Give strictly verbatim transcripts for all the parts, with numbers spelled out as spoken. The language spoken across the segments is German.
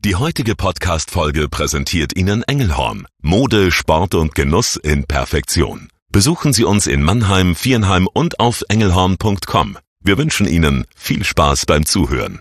Die heutige Podcast-Folge präsentiert Ihnen Engelhorn. Mode, Sport und Genuss in Perfektion. Besuchen Sie uns in Mannheim, Viernheim und auf engelhorn punkt com. Wir wünschen Ihnen viel Spaß beim Zuhören.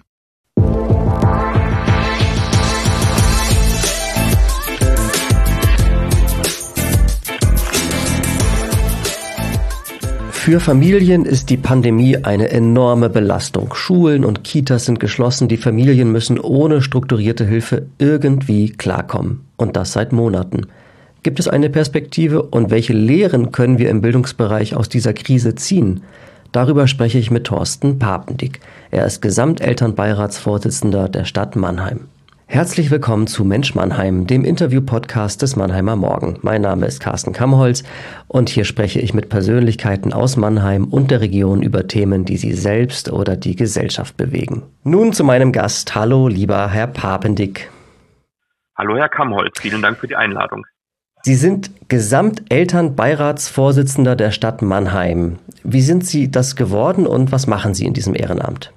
Für Familien ist die Pandemie eine enorme Belastung. Schulen und Kitas sind geschlossen, die Familien müssen ohne strukturierte Hilfe irgendwie klarkommen. Und das seit Monaten. Gibt es eine Perspektive und welche Lehren können wir im Bildungsbereich aus dieser Krise ziehen? Darüber spreche ich mit Thorsten Papendick. Er ist Gesamtelternbeiratsvorsitzender der Stadt Mannheim. Herzlich willkommen zu Mensch Mannheim, dem Interview-Podcast des Mannheimer Morgen. Mein Name ist Carsten Kammholz und hier spreche ich mit Persönlichkeiten aus Mannheim und der Region über Themen, die sie selbst oder die Gesellschaft bewegen. Nun zu meinem Gast. Hallo, lieber Herr Papendick. Hallo, Herr Kammholz. Vielen Dank für die Einladung. Sie sind Gesamtelternbeiratsvorsitzender der Stadt Mannheim. Wie sind Sie das geworden und was machen Sie in diesem Ehrenamt?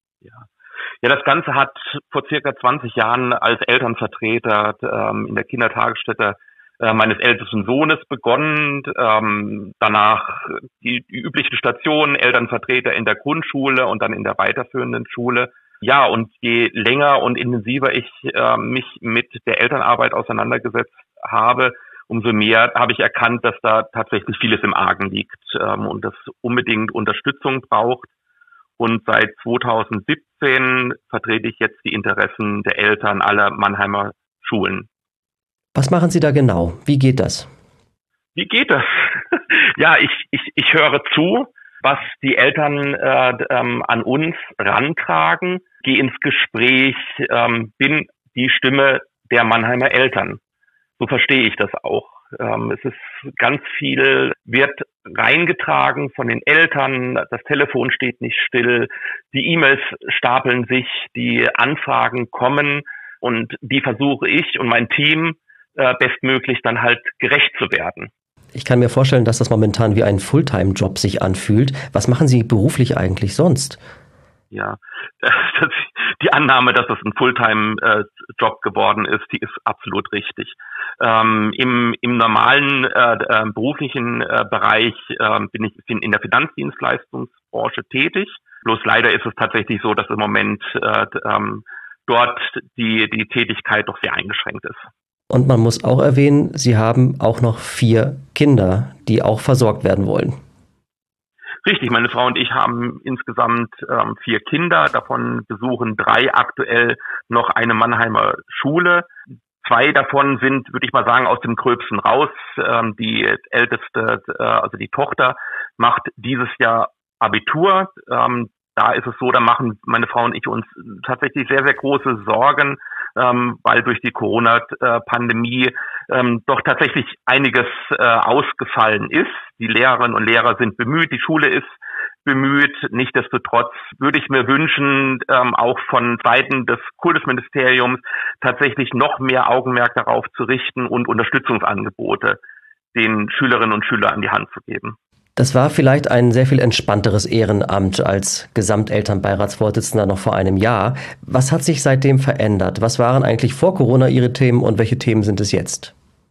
Ja, das Ganze hat vor circa zwanzig Jahren als Elternvertreter ähm, in der Kindertagesstätte äh, meines ältesten Sohnes begonnen. Ähm, danach die, die üblichen Stationen, Elternvertreter in der Grundschule und dann in der weiterführenden Schule. Ja, und je länger und intensiver ich äh, mich mit der Elternarbeit auseinandergesetzt habe, umso mehr habe ich erkannt, dass da tatsächlich vieles im Argen liegt ähm, und das unbedingt Unterstützung braucht. Und seit zweitausendsiebzehn vertrete ich jetzt die Interessen der Eltern aller Mannheimer Schulen. Was machen Sie da genau? Wie geht das? Wie geht das? Ja, ich, ich, ich höre zu, was die Eltern äh, ähm, an uns rantragen, gehe ins Gespräch, ähm, bin die Stimme der Mannheimer Eltern. So verstehe ich das auch. Ähm, es ist ganz viel, wird reingetragen von den Eltern, das Telefon steht nicht still, die E-Mails stapeln sich, die Anfragen kommen und die versuche ich und mein Team äh, bestmöglich dann halt gerecht zu werden. Ich kann mir vorstellen, dass das momentan wie ein Fulltime-Job sich anfühlt. Was machen Sie beruflich eigentlich sonst? Ja, das, die Annahme, dass es ein Fulltime-Job geworden ist, die ist absolut richtig. Ähm, im, im normalen äh, äh, beruflichen äh, Bereich äh, bin ich bin in der Finanzdienstleistungsbranche tätig. Bloß leider ist es tatsächlich so, dass im Moment äh, ähm, dort die, die Tätigkeit doch sehr eingeschränkt ist. Und man muss auch erwähnen, Sie haben auch noch vier Kinder, die auch versorgt werden wollen. Richtig, meine Frau und ich haben insgesamt ähm, vier Kinder, davon besuchen drei aktuell noch eine Mannheimer Schule. Zwei davon sind, würde ich mal sagen, aus dem Gröbsten raus. Ähm, die älteste, äh, also die Tochter, macht dieses Jahr Abitur. Ähm, da ist es so, da machen meine Frau und ich uns tatsächlich sehr, sehr große Sorgen, ähm, weil durch die Corona-Pandemie ähm, doch tatsächlich einiges äh, ausgefallen ist. Die Lehrerinnen und Lehrer sind bemüht, die Schule ist bemüht. Nichtsdestotrotz würde ich mir wünschen, ähm, auch von Seiten des Kultusministeriums tatsächlich noch mehr Augenmerk darauf zu richten und Unterstützungsangebote den Schülerinnen und Schülern an die Hand zu geben. Das war vielleicht ein sehr viel entspannteres Ehrenamt als Gesamtelternbeiratsvorsitzender noch vor einem Jahr. Was hat sich seitdem verändert? Was waren eigentlich vor Corona Ihre Themen und welche Themen sind es jetzt?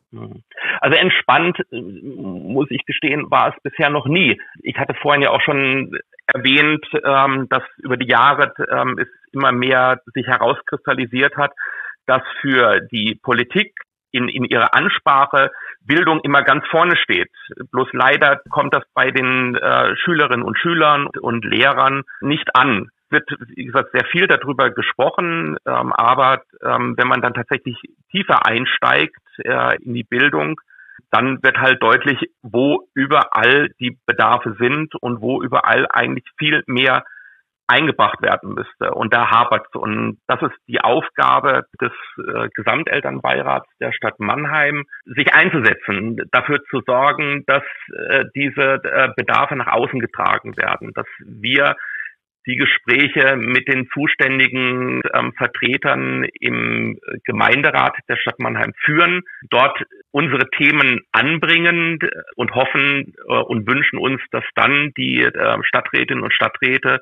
Also entspannt, muss ich gestehen, war es bisher noch nie. Ich hatte vorhin ja auch schon erwähnt, dass über die Jahre es immer mehr sich herauskristallisiert hat, dass für die Politik in, in ihrer Ansprache Bildung immer ganz vorne steht. Bloß leider kommt das bei den äh, Schülerinnen und Schülern und Lehrern nicht an. Es wird, wie gesagt, sehr viel darüber gesprochen, ähm, aber ähm, wenn man dann tatsächlich tiefer einsteigt äh, in die Bildung, dann wird halt deutlich, wo überall die Bedarfe sind und wo überall eigentlich viel mehr eingebracht werden müsste. Und da hapert es. Und das ist die Aufgabe des äh, Gesamtelternbeirats der Stadt Mannheim, sich einzusetzen, dafür zu sorgen, dass äh, diese äh, Bedarfe nach außen getragen werden, dass wir die Gespräche mit den zuständigen ähm, Vertretern im Gemeinderat der Stadt Mannheim führen, dort unsere Themen anbringen und hoffen äh, und wünschen uns, dass dann die äh, Stadträtinnen und Stadträte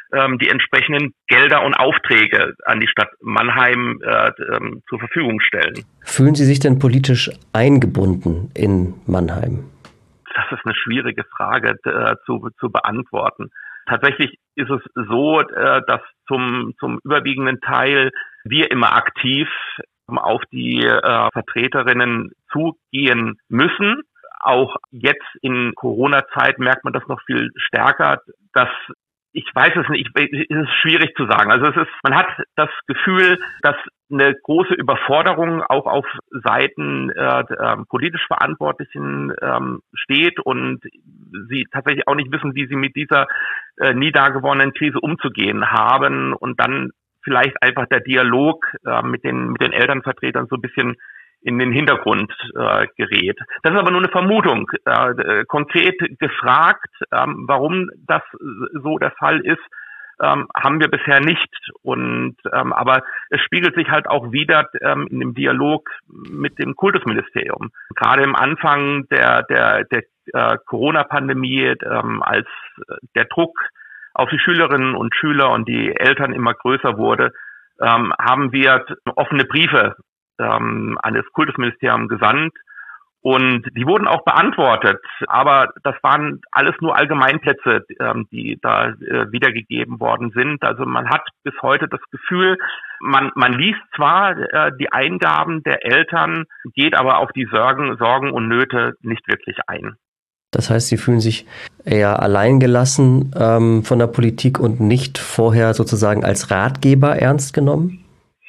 ähm, die entsprechenden Gelder und Aufträge an die Stadt Mannheim äh, ähm, zur Verfügung stellen. Fühlen Sie sich denn politisch eingebunden in Mannheim? Das ist eine schwierige Frage äh, zu, zu beantworten. Tatsächlich ist es so, äh, dass zum, zum überwiegenden Teil wir immer aktiv auf die äh, Vertreterinnen zugehen müssen. Auch jetzt in Corona-Zeit merkt man das noch viel stärker, dass ich weiß es nicht, es ist schwierig zu sagen. Also es ist, man hat das Gefühl, dass eine große Überforderung auch auf Seiten äh, äh, politisch Verantwortlichen ähm, steht und sie tatsächlich auch nicht wissen, wie sie mit dieser äh, nie dagewonnenen Krise umzugehen haben und dann vielleicht einfach der Dialog äh, mit den mit den Elternvertretern so ein bisschen in den Hintergrund äh, gerät. Das ist aber nur eine Vermutung. Äh, konkret gefragt, ähm, warum das so der Fall ist, ähm, haben wir bisher nicht. Und ähm, aber es spiegelt sich halt auch wieder ähm, in dem Dialog mit dem Kultusministerium. Gerade im Anfang der der der äh, Corona-Pandemie, ähm, als der Druck auf die Schülerinnen und Schüler und die Eltern immer größer wurde, ähm, haben wir offene Briefe ähm, an das Kultusministerium gesandt und die wurden auch beantwortet, aber das waren alles nur Allgemeinplätze, ähm, die da äh, wiedergegeben worden sind. Also man hat bis heute das Gefühl, man man liest zwar äh, die Eingaben der Eltern, geht aber auf die Sorgen, Sorgen und Nöte nicht wirklich ein. Das heißt, Sie fühlen sich eher alleingelassen ähm, von der Politik und nicht vorher sozusagen als Ratgeber ernst genommen?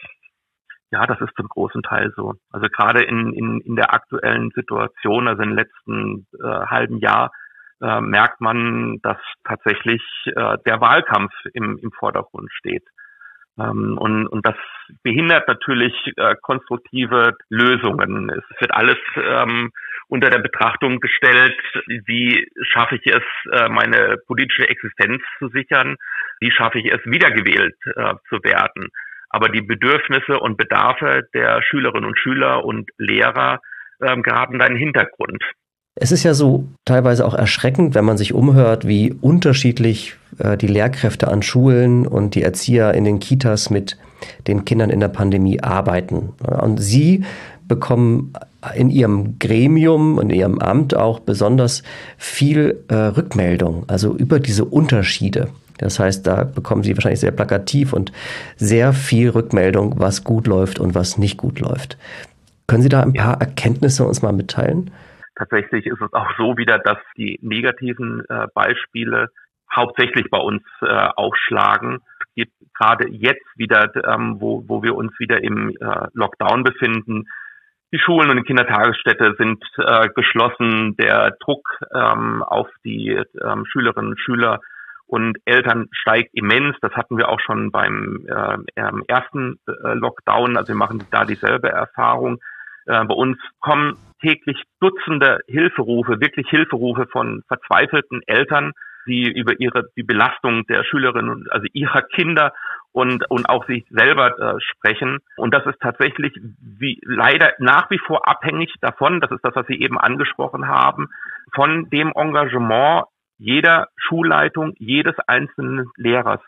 Ja, das ist zum großen Teil so. Also gerade in, in, in der aktuellen Situation, also im letzten äh, halben Jahr, äh, merkt man, dass tatsächlich äh, der Wahlkampf im, im Vordergrund steht. Ähm, und, und das behindert natürlich äh, konstruktive Lösungen. Es wird alles ähm, unter der Betrachtung gestellt, wie schaffe ich es, äh, meine politische Existenz zu sichern, wie schaffe ich es, wiedergewählt äh, zu werden. Aber die Bedürfnisse und Bedarfe der Schülerinnen und Schüler und Lehrer ähm, geraten da in den Hintergrund. Es ist ja so teilweise auch erschreckend, wenn man sich umhört, wie unterschiedlich äh, die Lehrkräfte an Schulen und die Erzieher in den Kitas mit den Kindern in der Pandemie arbeiten. Und Sie bekommen in Ihrem Gremium und in Ihrem Amt auch besonders viel äh, Rückmeldung, also über diese Unterschiede. Das heißt, da bekommen Sie wahrscheinlich sehr plakativ und sehr viel Rückmeldung, was gut läuft und was nicht gut läuft. Können Sie da ein paar Erkenntnisse uns mal mitteilen? Tatsächlich ist es auch so wieder, dass die negativen äh, Beispiele hauptsächlich bei uns äh, aufschlagen. Es gibt gerade jetzt wieder, ähm, wo, wo wir uns wieder im äh, Lockdown befinden, die Schulen und die Kindertagesstätte sind äh, geschlossen. Der Druck ähm, auf die ähm, Schülerinnen und Schüler und Eltern steigt immens. Das hatten wir auch schon beim äh, ersten äh, Lockdown. Also wir machen da dieselbe Erfahrung. Äh, bei uns kommen täglich Dutzende Hilferufe, wirklich Hilferufe von verzweifelten Eltern, die über ihre die Belastung der Schülerinnen und also ihrer Kinder und und auch sich selber äh, sprechen. Und das ist tatsächlich wie leider nach wie vor abhängig davon, das ist das, was Sie eben angesprochen haben, von dem Engagement jeder Schulleitung, jedes einzelnen Lehrers.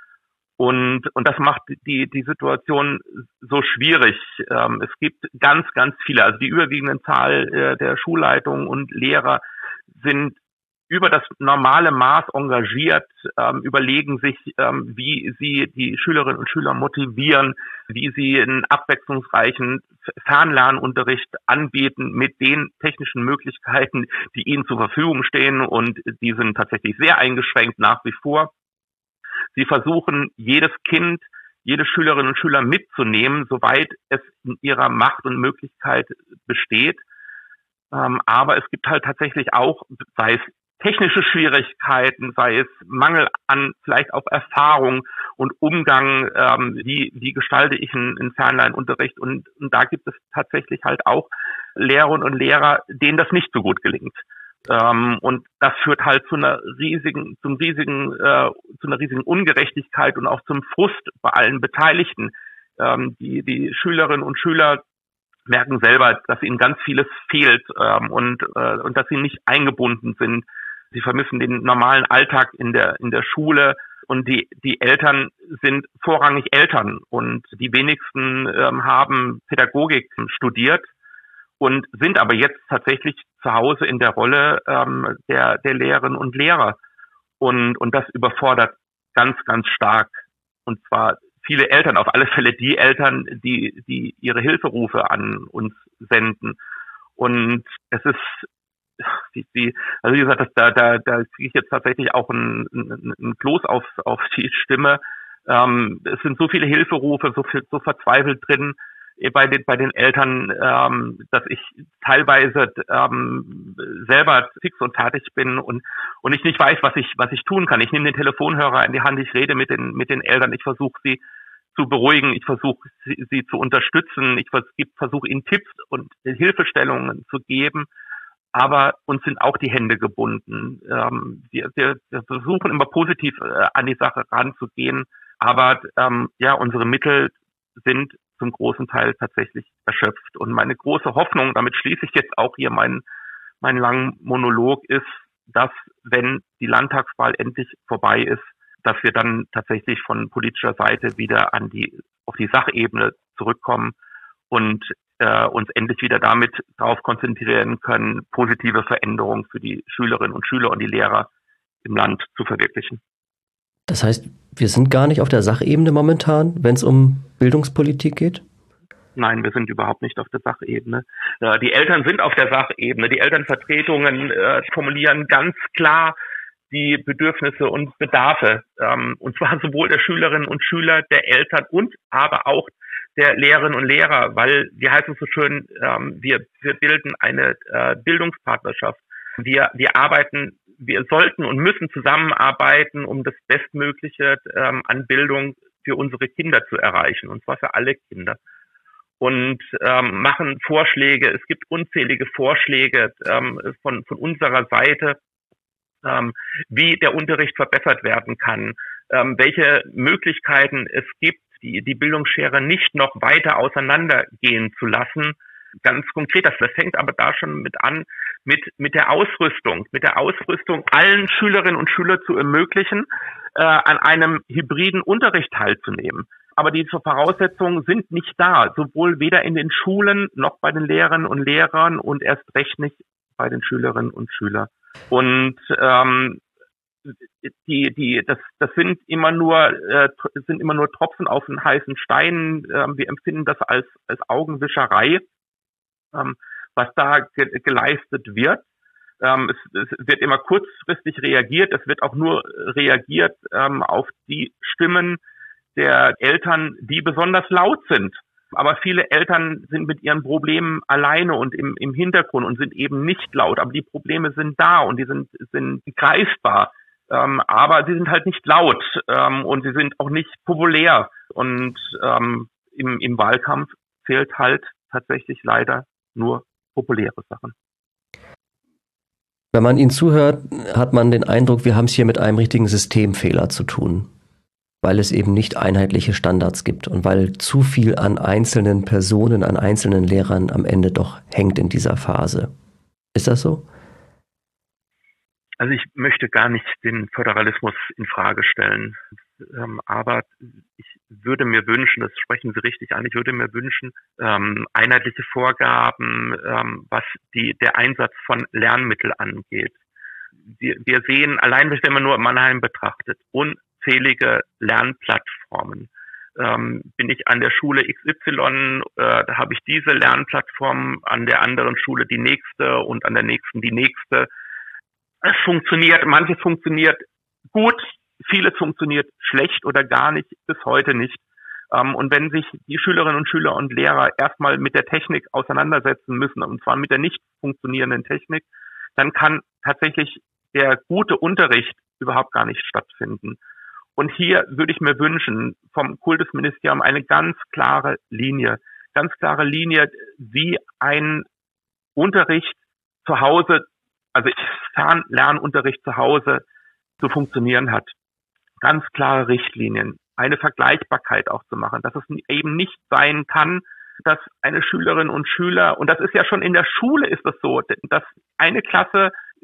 Und, und das macht die, die Situation so schwierig. Ähm, es gibt ganz, ganz viele, also die überwiegende Zahl äh, der Schulleitungen und Lehrer sind über das normale Maß engagiert, ähm, überlegen sich, ähm, wie sie die Schülerinnen und Schüler motivieren, wie sie einen abwechslungsreichen Fernlernunterricht anbieten mit den technischen Möglichkeiten, die ihnen zur Verfügung stehen, und die sind tatsächlich sehr eingeschränkt nach wie vor. Sie versuchen, jedes Kind, jede Schülerinnen und Schüler mitzunehmen, soweit es in ihrer Macht und Möglichkeit besteht. Ähm, aber es gibt halt tatsächlich auch, sei es technische Schwierigkeiten, sei es Mangel an vielleicht auch Erfahrung und Umgang, ähm, wie, wie gestalte ich einen, einen Fernlernunterricht. Und, und da gibt es tatsächlich halt auch Lehrerinnen und Lehrer, denen das nicht so gut gelingt. Ähm, und das führt halt zu einer riesigen, zum riesigen, äh, zu einer riesigen Ungerechtigkeit und auch zum Frust bei allen Beteiligten. Ähm, die, die Schülerinnen und Schüler merken selber, dass ihnen ganz vieles fehlt ähm, und, äh, und dass sie nicht eingebunden sind. Sie vermissen den normalen Alltag in der in der Schule Und die, die Eltern sind vorrangig Eltern und die wenigsten ähm, haben Pädagogik studiert und sind aber jetzt tatsächlich zu Hause in der Rolle ähm, der, der Lehrerinnen und Lehrer. Und, und das überfordert ganz, ganz stark. Und zwar viele Eltern, auf alle Fälle die Eltern, die, die ihre Hilferufe an uns senden. Und es ist, die, die, also wie gesagt, das, da, da, da kriege ich jetzt tatsächlich auch ein, ein, ein Kloß auf, auf die Stimme. Ähm, es sind so viele Hilferufe, so viel, so verzweifelt drin bei den, bei den Eltern, ähm, dass ich teilweise ähm, selber fix und fertig bin und, und ich nicht weiß, was ich, was ich tun kann. Ich nehme den Telefonhörer in die Hand, ich rede mit den, mit den Eltern, ich versuche sie zu beruhigen, ich versuche sie, sie zu unterstützen, ich versuche ihnen Tipps und Hilfestellungen zu geben, aber uns sind auch die Hände gebunden. Ähm, wir, wir, wir versuchen immer positiv äh, an die Sache ranzugehen, aber ähm, ja, unsere Mittel sind zum großen Teil tatsächlich erschöpft. Und meine große Hoffnung, damit schließe ich jetzt auch hier meinen, meinen langen Monolog, ist, dass, wenn die Landtagswahl endlich vorbei ist, dass wir dann tatsächlich von politischer Seite wieder an die, auf die Sachebene zurückkommen und äh, uns endlich wieder damit darauf konzentrieren können, positive Veränderungen für die Schülerinnen und Schüler und die Lehrer im Land zu verwirklichen. Das heißt, wir sind gar nicht auf der Sachebene momentan, wenn es um Bildungspolitik geht? Nein, wir sind überhaupt nicht auf der Sachebene. Äh, die Eltern sind auf der Sachebene. Die Elternvertretungen äh, formulieren ganz klar die Bedürfnisse und Bedarfe, ähm, und zwar sowohl der Schülerinnen und Schüler, der Eltern und aber auch der Lehrerinnen und Lehrer, weil, wie heißt es so schön, ähm, wir, wir bilden eine äh, Bildungspartnerschaft. Wir, wir arbeiten, wir sollten und müssen zusammenarbeiten, um das Bestmögliche ähm, an Bildung für unsere Kinder zu erreichen, und zwar für alle Kinder. Und ähm, machen Vorschläge. Es gibt unzählige Vorschläge ähm, von, von unserer Seite, ähm, wie der Unterricht verbessert werden kann, ähm, welche Möglichkeiten es gibt, die, die Bildungsschere nicht noch weiter auseinandergehen zu lassen. Ganz konkret, das, das fängt aber da schon mit an, mit, mit der Ausrüstung, mit der Ausrüstung allen Schülerinnen und Schülern zu ermöglichen, äh, an einem hybriden Unterricht teilzunehmen. Aber diese Voraussetzungen sind nicht da, sowohl weder in den Schulen noch bei den Lehrerinnen und Lehrern und erst recht nicht bei den Schülerinnen und Schülern. Und ähm, die, die, das, das sind immer nur, äh, sind immer nur Tropfen auf einen heißen Stein. Ähm, wir empfinden das als als Augenwischerei, ähm, was da ge- geleistet wird. Ähm, es, es wird immer kurzfristig reagiert. Es wird auch nur reagiert ähm, auf die Stimmen der Eltern, die besonders laut sind. Aber viele Eltern sind mit ihren Problemen alleine und im, im Hintergrund und sind eben nicht laut. Aber die Probleme sind da und die sind, sind greifbar. Ähm, aber sie sind halt nicht laut ähm, und sie sind auch nicht populär. Und ähm, im, im Wahlkampf zählt halt tatsächlich leider nur populäre Sachen. Wenn man Ihnen zuhört, hat man den Eindruck, wir haben es hier mit einem richtigen Systemfehler zu tun, weil es eben nicht einheitliche Standards gibt und weil zu viel an einzelnen Personen, an einzelnen Lehrern am Ende doch hängt in dieser Phase. Ist das so? Also ich möchte gar nicht den Föderalismus in Frage stellen, ähm, aber ich würde mir wünschen, das sprechen Sie richtig an, ich würde mir wünschen, ähm, einheitliche Vorgaben, ähm, was die, der Einsatz von Lernmitteln angeht. Wir, wir sehen, allein wenn man nur Mannheim betrachtet, unzählige Lernplattformen. Ähm, bin ich an der Schule X Y, äh, da habe ich diese Lernplattform, an der anderen Schule die nächste und an der nächsten die nächste. Es funktioniert, manches funktioniert gut, vieles funktioniert schlecht oder gar nicht, bis heute nicht. Ähm, und wenn sich die Schülerinnen und Schüler und Lehrer erstmal mit der Technik auseinandersetzen müssen, und zwar mit der nicht funktionierenden Technik, dann kann tatsächlich der gute Unterricht überhaupt gar nicht stattfinden. Und hier würde ich mir wünschen, vom Kultusministerium eine ganz klare Linie, ganz klare Linie, wie ein Unterricht zu Hause, also Fernlernunterricht zu Hause zu funktionieren hat. Ganz klare Richtlinien, eine Vergleichbarkeit auch zu machen, dass es eben nicht sein kann, dass eine Schülerin und Schüler, und das ist ja schon in der Schule ist das so, dass eine Klasse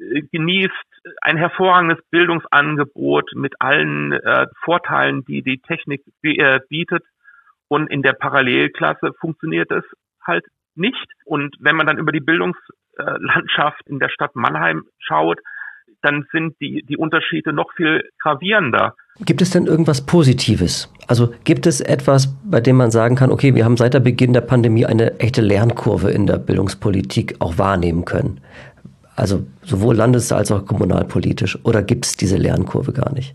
genießt ein hervorragendes Bildungsangebot mit allen äh, Vorteilen, die die Technik äh, bietet. Und in der Parallelklasse funktioniert es halt nicht. Und wenn man dann über die Bildungslandschaft in der Stadt Mannheim schaut, dann sind die, die Unterschiede noch viel gravierender. Gibt es denn irgendwas Positives? Also gibt es etwas, bei dem man sagen kann, okay, wir haben seit der Beginn der Pandemie eine echte Lernkurve in der Bildungspolitik auch wahrnehmen können? Also sowohl landes- als auch kommunalpolitisch. Oder gibt es diese Lernkurve gar nicht?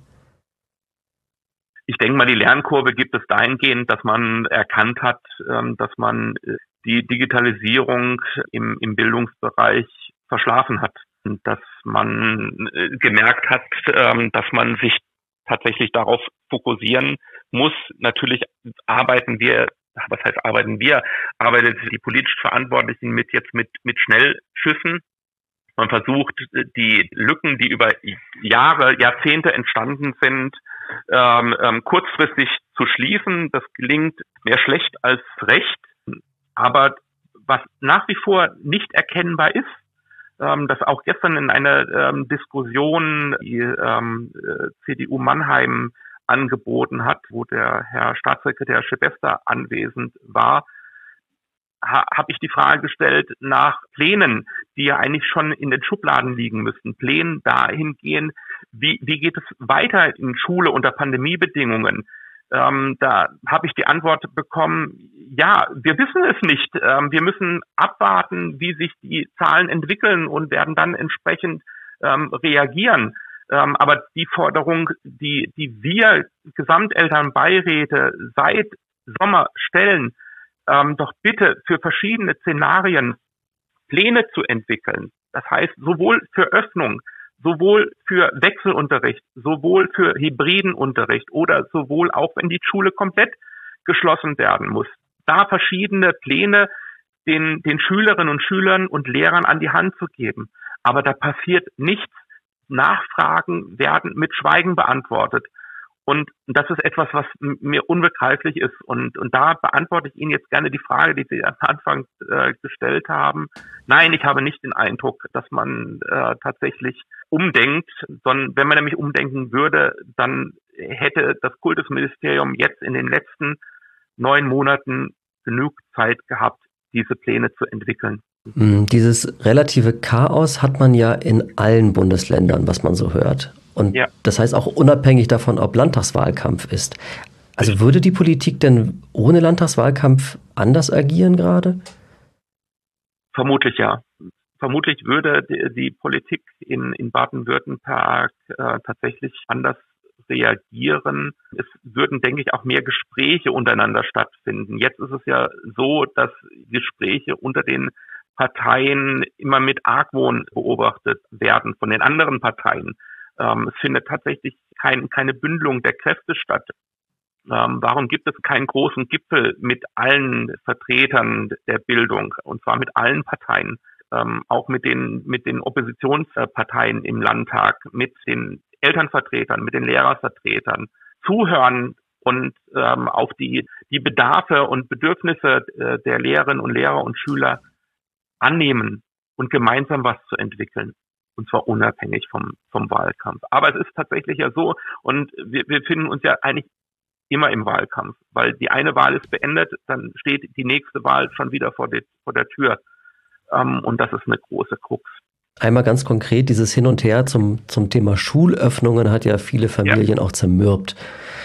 Ich denke mal, die Lernkurve gibt es dahingehend, dass man erkannt hat, dass man die Digitalisierung im, im Bildungsbereich verschlafen hat. Und dass man gemerkt hat, dass man sich tatsächlich darauf fokussieren muss. Natürlich arbeiten wir, was heißt arbeiten wir, arbeitet die politisch Verantwortlichen mit jetzt mit, mit Schnellschüssen. Man versucht, die Lücken, die über Jahre, Jahrzehnte entstanden sind, ähm, ähm, kurzfristig zu schließen. Das gelingt mehr schlecht als recht. Aber was nach wie vor nicht erkennbar ist, ähm, dass auch gestern in einer ähm, Diskussion die ähm, C D U Mannheim angeboten hat, wo der Herr Staatssekretär Schebester anwesend war, habe ich die Frage gestellt nach Plänen, die ja eigentlich schon in den Schubladen liegen müssten. Plänen dahingehend, wie, wie geht es weiter in Schule unter Pandemiebedingungen? Ähm, da habe ich die Antwort bekommen, ja, wir wissen es nicht. Ähm, wir müssen abwarten, wie sich die Zahlen entwickeln und werden dann entsprechend ähm, reagieren. Ähm, aber die Forderung, die, die wir Gesamtelternbeiräte seit Sommer stellen, Ähm, doch bitte für verschiedene Szenarien Pläne zu entwickeln. Das heißt, sowohl für Öffnung, sowohl für Wechselunterricht, sowohl für hybriden Unterricht oder sowohl auch, wenn die Schule komplett geschlossen werden muss. Da verschiedene Pläne den, den Schülerinnen und Schülern und Lehrern an die Hand zu geben. Aber da passiert nichts. Nachfragen werden mit Schweigen beantwortet. Und das ist etwas, was mir unbegreiflich ist. Und, und da beantworte ich Ihnen jetzt gerne die Frage, die Sie am Anfang äh, gestellt haben. Nein, ich habe nicht den Eindruck, dass man äh, tatsächlich umdenkt, sondern wenn man nämlich umdenken würde, dann hätte das Kultusministerium jetzt in den letzten neun Monaten genug Zeit gehabt, diese Pläne zu entwickeln. Dieses relative Chaos hat man ja in allen Bundesländern, was man so hört. Und ja. Das heißt auch unabhängig davon, ob Landtagswahlkampf ist. Also würde die Politik denn ohne Landtagswahlkampf anders agieren gerade? Vermutlich ja. Vermutlich würde die, die Politik in, in Baden-Württemberg äh, tatsächlich anders reagieren. Es würden, denke ich, auch mehr Gespräche untereinander stattfinden. Jetzt ist es ja so, dass Gespräche unter den Parteien immer mit Argwohn beobachtet werden von den anderen Parteien. Ähm, es findet tatsächlich kein, keine Bündelung der Kräfte statt. Ähm, warum gibt es keinen großen Gipfel mit allen Vertretern der Bildung, und zwar mit allen Parteien, ähm, auch mit den, mit den Oppositionsparteien im Landtag, mit den Elternvertretern, mit den Lehrervertretern, zuhören und ähm, auf die, die Bedarfe und Bedürfnisse äh, der Lehrerinnen und Lehrer und Schüler annehmen und gemeinsam was zu entwickeln. Und zwar unabhängig vom, vom Wahlkampf. Aber es ist tatsächlich ja so, und wir, wir finden uns ja eigentlich immer im Wahlkampf, weil die eine Wahl ist beendet, dann steht die nächste Wahl schon wieder vor, die, vor der Tür. Ähm, und das ist eine große Krux. Einmal ganz konkret, dieses Hin und Her zum, zum Thema Schulöffnungen hat ja viele Familien ja. auch zermürbt.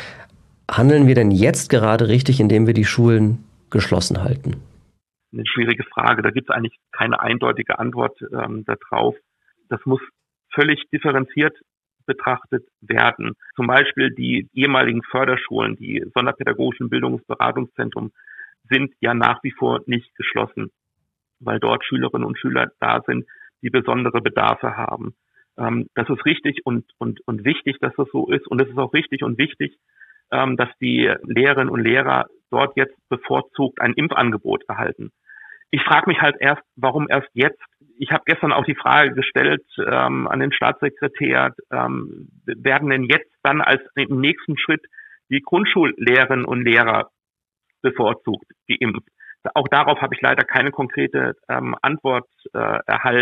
Handeln wir denn jetzt gerade richtig, indem wir die Schulen geschlossen halten? Eine schwierige Frage. Da gibt es eigentlich keine eindeutige Antwort ähm, darauf. Das muss völlig differenziert betrachtet werden. Zum Beispiel die ehemaligen Förderschulen, die sonderpädagogischen Bildungsberatungszentren, sind ja nach wie vor nicht geschlossen, weil dort Schülerinnen und Schüler da sind, die besondere Bedarfe haben. Ähm, das ist richtig und, und, und wichtig, dass das so ist. Und es ist auch richtig und wichtig, ähm, dass die Lehrerinnen und Lehrer dort jetzt bevorzugt ein Impfangebot erhalten. Ich frage mich halt erst, warum erst jetzt? Ich habe gestern auch die Frage gestellt ähm, an den Staatssekretär, ähm, werden denn jetzt dann als im nächsten Schritt die Grundschullehrerinnen und Lehrer bevorzugt geimpft? Auch darauf habe ich leider keine konkrete ähm, Antwort äh, erhalten.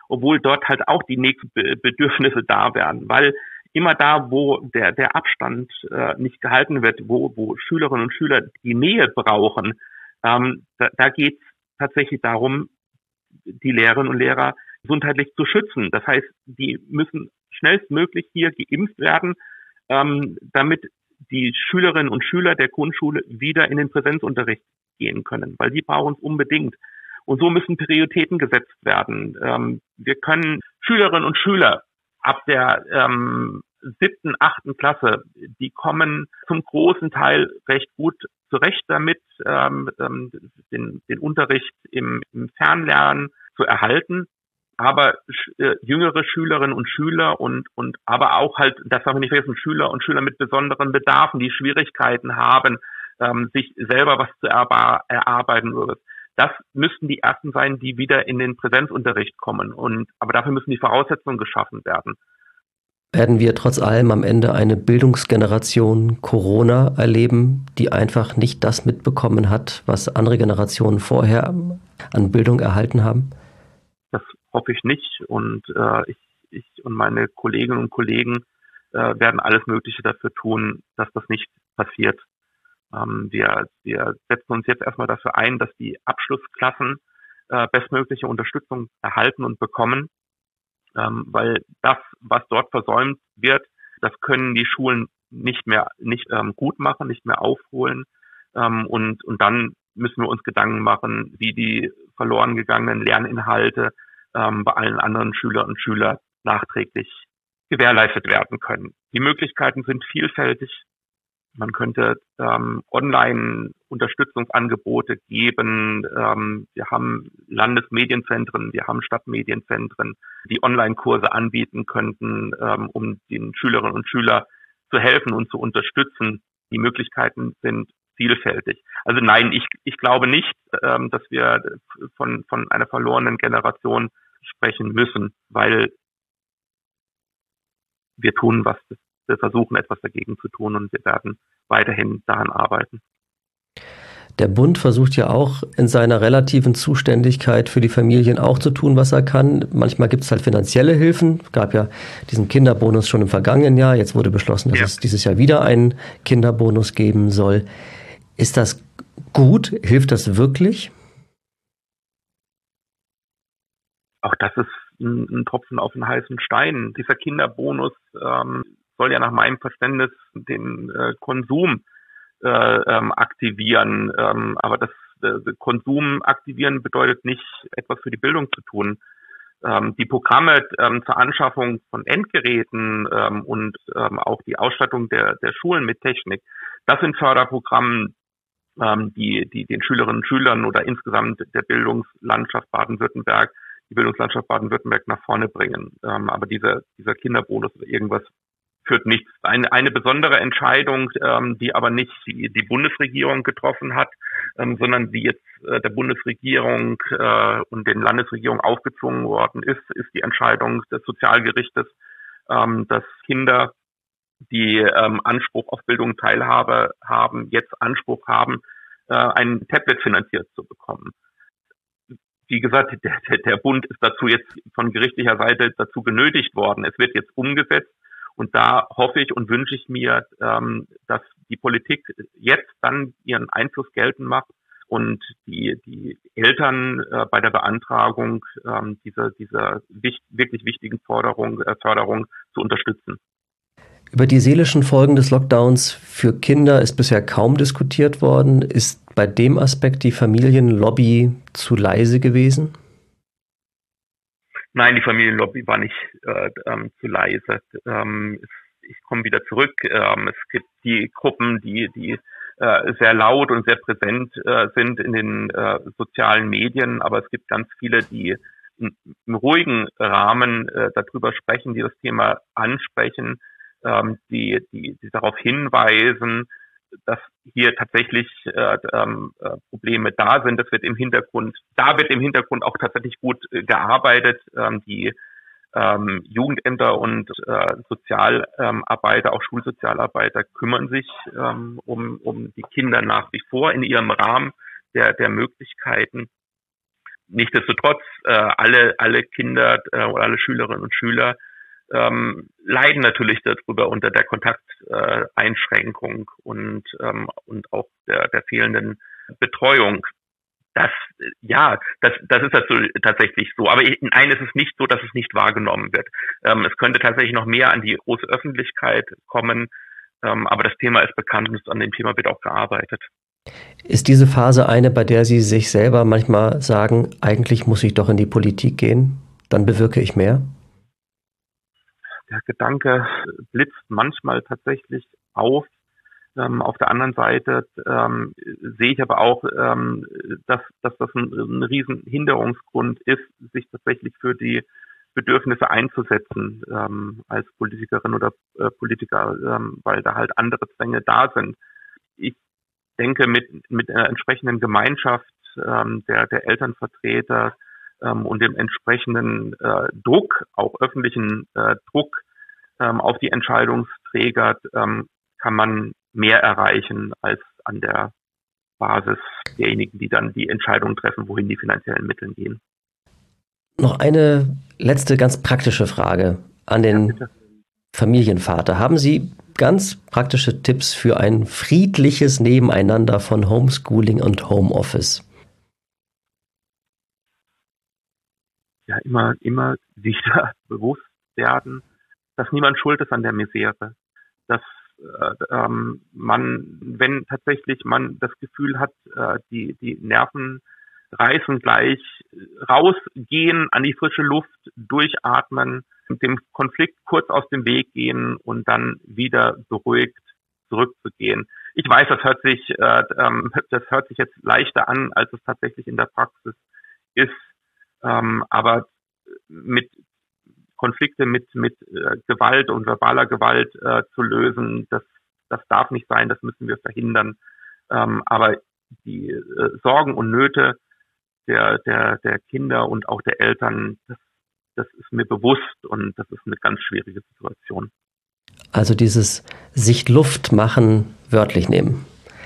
obwohl dort halt auch die nächsten Bedürfnisse da wären, weil immer da, wo der, der Abstand äh, nicht gehalten wird, wo, wo Schülerinnen und Schüler die Nähe brauchen, ähm, da, da geht es tatsächlich darum, die Lehrerinnen und Lehrer gesundheitlich zu schützen. Das heißt, die müssen schnellstmöglich hier geimpft werden, ähm, damit die Schülerinnen und Schüler der Grundschule wieder in den Präsenzunterricht gehen können, weil die brauchen es unbedingt. Und so müssen Prioritäten gesetzt werden. Ähm, wir können Schülerinnen und Schüler ab der ähm, siebten, achten Klasse, die kommen zum großen Teil recht gut zurecht damit, ähm, ähm, den, den Unterricht im, im Fernlernen zu erhalten. Aber äh, jüngere Schülerinnen und Schüler und und aber auch halt, das darf man nicht vergessen, Schüler und Schüler mit besonderen Bedarfen, die Schwierigkeiten haben, ähm, sich selber was zu erbar- erarbeiten würde. Das müssten die ersten sein, die wieder in den Präsenzunterricht kommen. Und aber dafür müssen die Voraussetzungen geschaffen werden. Werden wir trotz allem am Ende eine Bildungsgeneration Corona erleben, die einfach nicht das mitbekommen hat, was andere Generationen vorher an Bildung erhalten haben? Das hoffe ich nicht. Und äh, ich, ich und meine Kolleginnen und Kollegen äh, werden alles Mögliche dafür tun, dass das nicht passiert. Ähm, wir, wir setzen uns jetzt erstmal dafür ein, dass die Abschlussklassen äh, bestmögliche Unterstützung erhalten und bekommen. Ähm, weil das, was dort versäumt wird, das können die Schulen nicht mehr nicht ähm, gut machen, nicht mehr aufholen. Ähm, und, und dann müssen wir uns Gedanken machen, wie die verloren gegangenen Lerninhalte ähm, bei allen anderen Schülerinnen und Schülern nachträglich gewährleistet werden können. Die Möglichkeiten sind vielfältig. Man könnte ähm, Online-Unterstützungsangebote geben. Ähm, wir haben Landesmedienzentren, wir haben Stadtmedienzentren, die Online-Kurse anbieten könnten, ähm, um den Schülerinnen und Schülern zu helfen und zu unterstützen. Die Möglichkeiten sind vielfältig. Also nein, ich, ich glaube nicht, ähm, dass wir von, von einer verlorenen Generation sprechen müssen, weil wir tun, was wir versuchen, etwas dagegen zu tun und wir werden weiterhin daran arbeiten. Der Bund versucht ja auch in seiner relativen Zuständigkeit für die Familien auch zu tun, was er kann. Manchmal gibt es halt finanzielle Hilfen. Es gab ja diesen Kinderbonus schon im vergangenen Jahr. Jetzt wurde beschlossen, dass ja. es dieses Jahr wieder einen Kinderbonus geben soll. Ist das gut? Hilft das wirklich? Auch das ist ein, ein Tropfen auf den heißen Stein. Dieser Kinderbonus ähm, soll ja nach meinem Verständnis den äh, Konsum äh, ähm, aktivieren. Ähm, aber das äh, Konsum aktivieren bedeutet nicht, etwas für die Bildung zu tun. Ähm, die Programme ähm, zur Anschaffung von Endgeräten ähm, und ähm, auch die Ausstattung der, der Schulen mit Technik, das sind Förderprogramme, ähm, die, die den Schülerinnen und Schülern oder insgesamt der Bildungslandschaft Baden-Württemberg, die Bildungslandschaft Baden-Württemberg nach vorne bringen. Ähm, aber dieser, dieser Kinderbonus oder irgendwas führt nichts. Eine, eine besondere Entscheidung, ähm, die aber nicht die, die Bundesregierung getroffen hat, ähm, sondern die jetzt äh, der Bundesregierung äh, und den Landesregierungen aufgezwungen worden ist, ist die Entscheidung des Sozialgerichtes, ähm, dass Kinder, die ähm, Anspruch auf Bildung Teilhabe haben, jetzt Anspruch haben, äh, ein Tablet finanziert zu bekommen. Wie gesagt, der, der Bund ist dazu jetzt von gerichtlicher Seite dazu genötigt worden. Es wird jetzt umgesetzt und da hoffe ich und wünsche ich mir, ähm, dass die Politik jetzt dann ihren Einfluss geltend macht und die die Eltern äh, bei der Beantragung ähm, dieser dieser wichtig, wirklich wichtigen Forderung äh, Förderung zu unterstützen. Über die seelischen Folgen des Lockdowns für Kinder ist bisher kaum diskutiert worden. Ist bei dem Aspekt die Familienlobby zu leise gewesen? Nein, die Familienlobby war nicht äh, ähm, zu leise. Ähm, ich komme wieder zurück. Ähm, es gibt die Gruppen, die die äh, sehr laut und sehr präsent äh, sind in den äh, sozialen Medien, aber es gibt ganz viele, die im, im ruhigen Rahmen äh, darüber sprechen, die das Thema ansprechen, ähm, die, die, die darauf hinweisen, dass hier tatsächlich äh, ähm, äh, Probleme da sind. Das wird im Hintergrund, da wird im Hintergrund auch tatsächlich gut äh, gearbeitet. Ähm, die ähm, Jugendämter und äh, Sozialarbeiter, auch Schulsozialarbeiter kümmern sich ähm, um, um die Kinder nach wie vor in ihrem Rahmen der, der Möglichkeiten. nichtsdestotrotz, äh, alle, alle Kinder äh, oder alle Schülerinnen und Schüler ähm, leiden natürlich darüber unter der Kontakteinschränkung äh, und, ähm, und auch der, der fehlenden Betreuung. Das, ja, das, das ist dazu tatsächlich so. Aber in einem ist es nicht so, dass es nicht wahrgenommen wird. Ähm, es könnte tatsächlich noch mehr an die große Öffentlichkeit kommen. Ähm, aber das Thema ist bekannt und an dem Thema wird auch gearbeitet. Ist diese Phase eine, bei der Sie sich selber manchmal sagen, eigentlich muss ich doch in die Politik gehen, dann bewirke ich mehr? Der Gedanke blitzt manchmal tatsächlich auf. Ähm, auf der anderen Seite ähm, sehe ich aber auch, ähm, dass, dass das ein, ein riesen Hinderungsgrund ist, sich tatsächlich für die Bedürfnisse einzusetzen ähm, als Politikerin oder äh, Politiker, ähm, weil da halt andere Zwänge da sind. Ich denke, mit, mit einer entsprechenden Gemeinschaft ähm, der, der Elternvertreter ähm, und dem entsprechenden äh, Druck, auch öffentlichen äh, Druck ähm, auf die Entscheidungsträger, ähm, kann man mehr erreichen als an der Basis derjenigen, die dann die Entscheidung treffen, wohin die finanziellen Mittel gehen. Noch eine letzte ganz praktische Frage an den ja, Familienvater. Haben Sie ganz praktische Tipps für ein friedliches Nebeneinander von Homeschooling und Homeoffice? Ja, immer, immer wieder bewusst werden, dass niemand schuld ist an der Misere. Dass äh, ähm, man, wenn tatsächlich man das Gefühl hat, äh, die, die Nerven reißen gleich, rausgehen, an die frische Luft, durchatmen, dem Konflikt kurz aus dem Weg gehen und dann wieder beruhigt zurückzugehen. Ich weiß, das hört sich, äh, ähm, das hört sich jetzt leichter an, als es tatsächlich in der Praxis ist. Ähm, aber mit Konflikte mit mit äh, Gewalt und verbaler Gewalt äh, zu lösen, das das darf nicht sein, das müssen wir verhindern. Ähm, aber die äh, Sorgen und Nöte der der der Kinder und auch der Eltern, das das ist mir bewusst und das ist eine ganz schwierige Situation. Also dieses sich Luft machen wörtlich nehmen.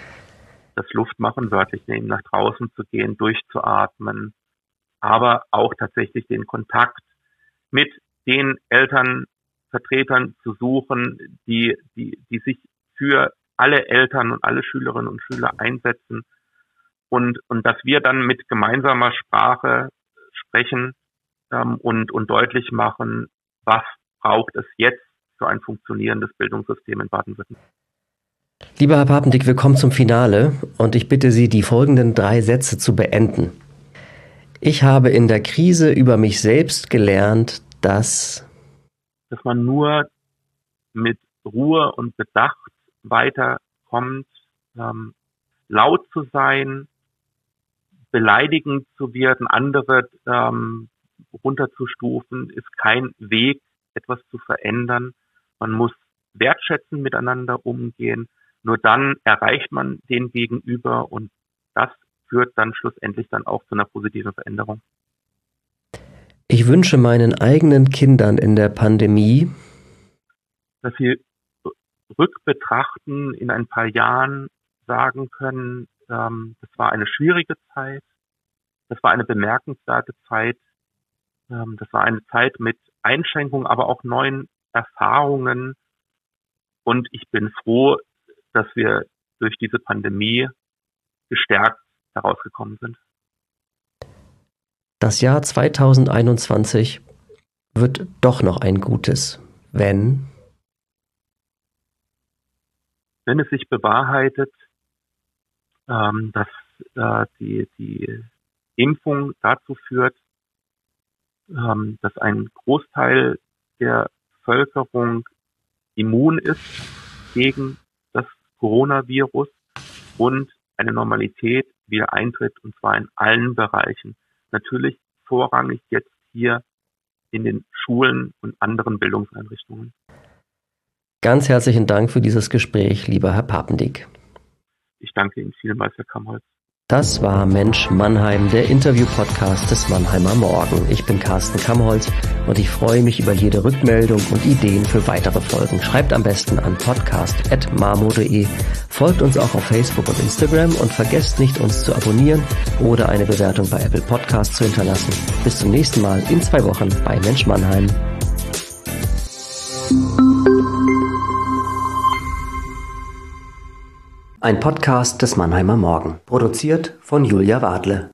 Das Luftmachen wörtlich nehmen, nach draußen zu gehen, durchzuatmen, aber auch tatsächlich den Kontakt mit den Elternvertretern zu suchen, die, die, die sich für alle Eltern und alle Schülerinnen und Schüler einsetzen und, und dass wir dann mit gemeinsamer Sprache sprechen ähm, und, und deutlich machen, was braucht es jetzt für ein funktionierendes Bildungssystem in Baden-Württemberg. Lieber Herr Papendick, wir kommen zum Finale und ich bitte Sie, die folgenden drei Sätze zu beenden. Ich habe in der Krise über mich selbst gelernt, dass... dass man nur mit Ruhe und Bedacht weiterkommt, ähm, laut zu sein, beleidigend zu werden, andere ähm, runterzustufen, ist kein Weg, etwas zu verändern. Man muss wertschätzend miteinander umgehen. Nur dann erreicht man den Gegenüber und das führt dann schlussendlich dann auch zu einer positiven Veränderung. Ich wünsche meinen eigenen Kindern in der Pandemie, dass sie rückbetrachten, in ein paar Jahren sagen können, ähm, das war eine schwierige Zeit, das war eine bemerkenswerte Zeit, ähm, das war eine Zeit mit Einschränkungen, aber auch neuen Erfahrungen und ich bin froh, dass wir durch diese Pandemie gestärkt herausgekommen sind. Das Jahr zweitausendeinundzwanzig wird doch noch ein gutes, wenn... Wenn es sich bewahrheitet, ähm, dass äh, die, die Impfung dazu führt, ähm, dass ein Großteil der Bevölkerung immun ist gegen das Coronavirus und eine Normalität wieder eintritt, und zwar in allen Bereichen. Natürlich vorrangig jetzt hier in den Schulen und anderen Bildungseinrichtungen. Ganz herzlichen Dank für dieses Gespräch, lieber Herr Papendick. Ich danke Ihnen vielmals, Herr Kamholz. Das war Mensch Mannheim, der Interview-Podcast des Mannheimer Morgen. Ich bin Carsten Kammholz und ich freue mich über jede Rückmeldung und Ideen für weitere Folgen. Schreibt am besten an podcast at marmo punkt de, folgt uns auch auf Facebook und Instagram und vergesst nicht, uns zu abonnieren oder eine Bewertung bei Apple Podcasts zu hinterlassen. Bis zum nächsten Mal in zwei Wochen bei Mensch Mannheim. Ein Podcast des Mannheimer Morgen, produziert von Julia Wadle.